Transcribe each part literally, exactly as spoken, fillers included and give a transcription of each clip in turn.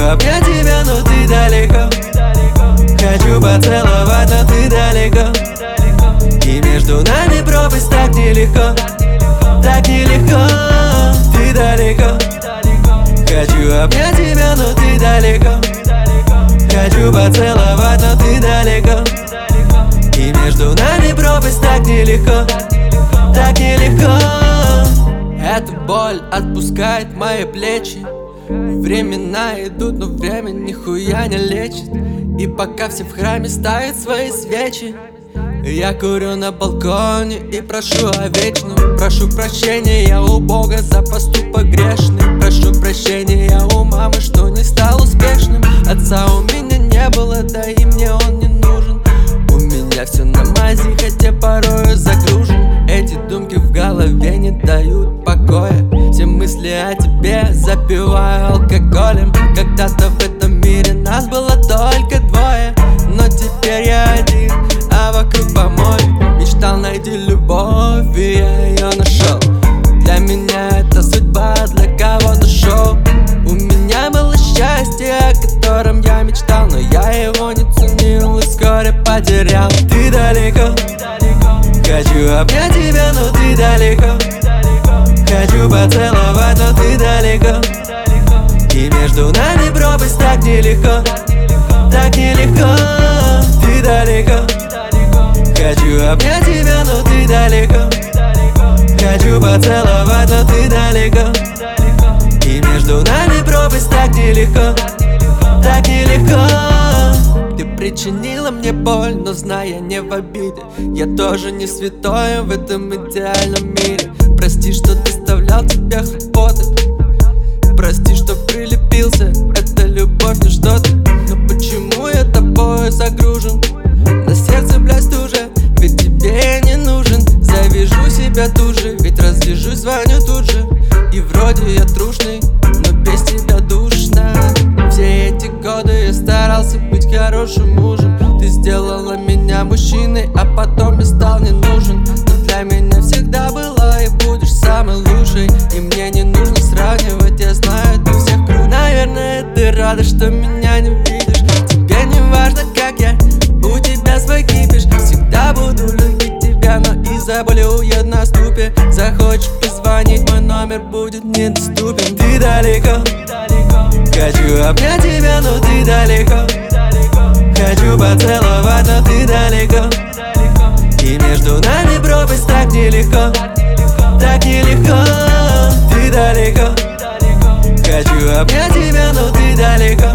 обнять тебя, но ты далеко. Хочу поцеловать, но ты далеко. И между нами пропасть, так нелегко. Так нелегко, ты далеко. Хочу обнять тебя, но ты далеко. Хочу поцеловать, но ты далеко. И между нами пропасть, так нелегко. Так нелегко. Эта боль отпускает мои плечи. Времена идут, но время нихуя не лечит. И пока все в храме ставят свои свечи, я курю на балконе и прошу о вечном. Прошу прощения у Бога за поступок грешный. Прошу прощения у мамы, что не стал успешным. Отца у меня не было, да и мне он не нужен. У меня все на мази, хотя порою загружен. Эти думки в голове не дают покоя. Все мысли о тебе запиваю алкоголем. Когда-то в этом мире нас было только двое, но теперь я один, а вокруг помой. Мечтал найти любовь, и я ее нашел. Для меня это судьба, для кого-то шоу. У меня было счастье, о котором я мечтал, но я его не ценил и вскоре потерял. Ты далеко. Хочу обнять тебя, но ты далеко. Хочу поцеловать, но ты далеко. И между нами пропасть, так нелегко. Так нелегко, ты далеко. Хочу обнять тебя, но ты далеко. Хочу поцеловать, но ты далеко. И между нами пропасть, так нелегко. Так нелегко. Ты причинила мне боль, но зная, не в обиде. Я тоже не святой в этом идеальном мире. Прости, что доставлял тебе хлопоты. Прости, что прилепился, это любовь не что-то. Но почему я тобой загружен? На сердце, блядь, стужа, ведь тебе я не нужен. Завяжу себя тут же, ведь развяжусь, звоню тут же. И вроде я трушный, но без тебя душно. Все эти годы я старался быть хорошим мужем. Ты сделала меня мужчиной, а потом я стал не нужен. Но для меня всегда была и будешь самой лучшей. И мне не нужно сравнивать, я знаю, ты всех крут. Наверное, ты рада, что меня не видишь. Тебе не важно, как я, у тебя свой кипиш. Всегда буду любить тебя, но из-за боли уеду на ступе. Захочешь позвонить, мой номер будет недоступен. Ты далеко. Хочу обнять тебя, но ты далеко. Хочу поцеловать, но ты далеко. И между нами пропасть, так нелегко. Так нелегко, ты далеко. Хочу обнять тебя, но ты далеко.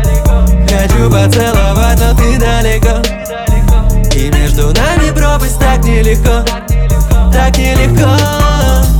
Хочу поцеловать, но ты далеко. И между нами пропасть, так нелегко. Так нелегко.